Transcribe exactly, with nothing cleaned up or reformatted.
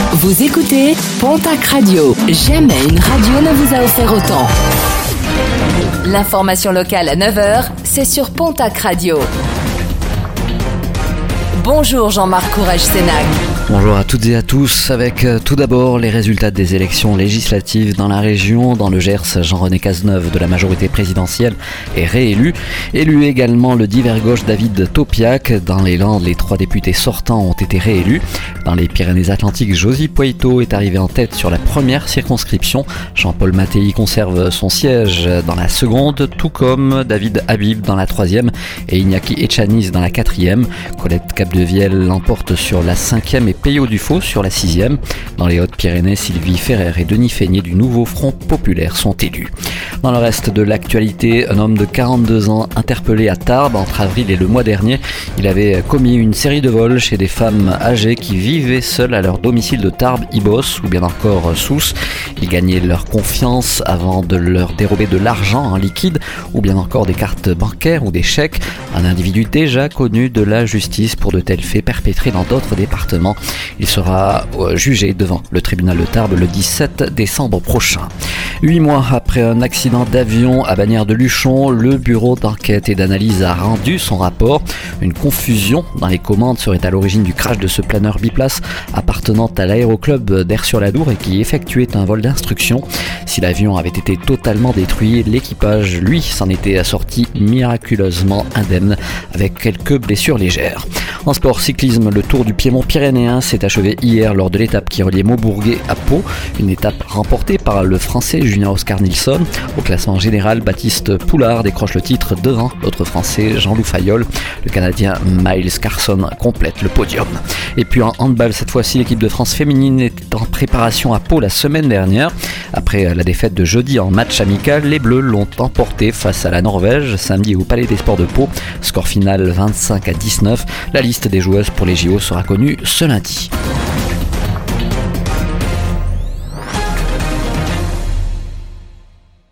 Vous écoutez Pontac Radio. Jamais une radio ne vous a offert autant. L'information locale à neuf heures, c'est sur Pontac Radio. Bonjour Jean-Marc Courage-Sénac. Bonjour à toutes et à tous, avec euh, tout d'abord les résultats des élections législatives dans la région. Dans le Gers, Jean-René Cazeneuve de la majorité présidentielle est réélu. Élu également le divers gauche David Topiac. Dans les Landes, les trois députés sortants ont été réélus. Dans les Pyrénées-Atlantiques, Josy Poueyto est arrivé en tête sur la première circonscription. Jean-Paul Mattei conserve son siège dans la seconde, tout comme David Habib dans la troisième et Iñaki Etchaniz dans la quatrième. Colette Capdevielle l'emporte sur la cinquième et Peyo Dufaux sur la sixième. Dans les Hautes-Pyrénées, Sylvie Ferrer et Denis Feignet du Nouveau Front Populaire sont élus. Dans le reste de l'actualité, un homme de quarante-deux ans interpellé à Tarbes entre avril et le mois dernier. Il avait commis une série de vols chez des femmes âgées qui vivaient seules à leur domicile de Tarbes, Ibos ou bien encore Sousse. Il gagnait leur confiance avant de leur dérober de l'argent en liquide ou bien encore des cartes bancaires ou des chèques. Un individu déjà connu de la justice pour de tels faits perpétrés dans d'autres départements. Il sera jugé devant le tribunal de Tarbes le dix-sept décembre prochain. Huit mois après un accident d'avion à Bagnères-de-Luchon, le bureau d'enquête et d'analyse a rendu son rapport. Une confusion dans les commandes serait à l'origine du crash de ce planeur biplace appartenant à l'aéroclub d'Aire-sur-la-Dour et qui effectuait un vol d'instruction. Si l'avion avait été totalement détruit, l'équipage, lui, s'en était sorti miraculeusement indemne avec quelques blessures légères. En sport cyclisme, le Tour du Piémont pyrénéen s'est achevé hier lors de l'étape qui reliait Maubourguet à Pau. Une étape remportée par le Français Julien Oscar Nilsson. Au classement général, Baptiste Poulard décroche le titre devant l'autre Français Jean-Loup Fayolle. Le Canadien Miles Carson complète le podium. Et puis en handball, cette fois-ci, l'équipe de France féminine est en préparation à Pau la semaine dernière. Après la défaite de jeudi en match amical, les Bleus l'ont emporté face à la Norvège samedi au Palais des Sports de Pau. Score final vingt-cinq à dix-neuf. La liste des joueuses pour les J O sera connue ce lundi.